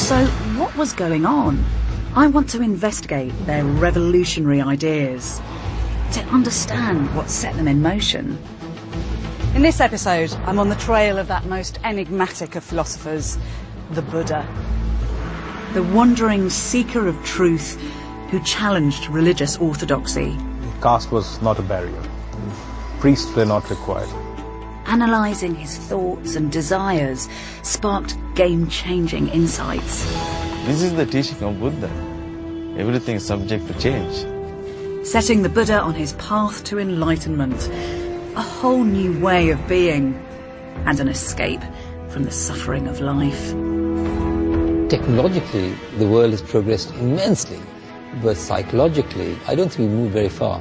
So what was going on? I want to investigate their revolutionary ideas, to understand what set them in motion. In this episode, I'm on the trail of that most enigmatic of philosophers, the Buddha. The wandering seeker of truth who challenged religious orthodoxy. Caste was not a barrier. Priests were not required. Analysing his thoughts and desires sparked game-changing insights. This is the teaching of Buddha. Everything is subject to change. Setting the Buddha on his path to enlightenment, a whole new way of being, and an escape from the suffering of life. Technologically, the world has progressed immensely, but psychologically, I don't think we moved very far.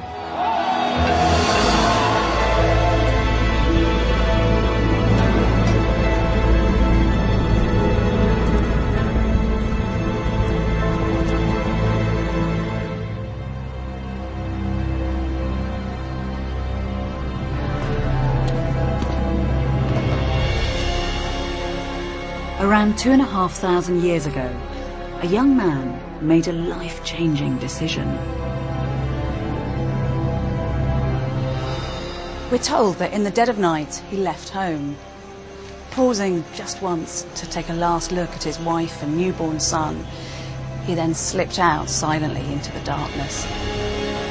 Around 2,500 years ago, a young man made a life-changing decision. We're told that in the dead of night, he left home, pausing just once to take a last look at his wife and newborn son. He then slipped out silently into the darkness.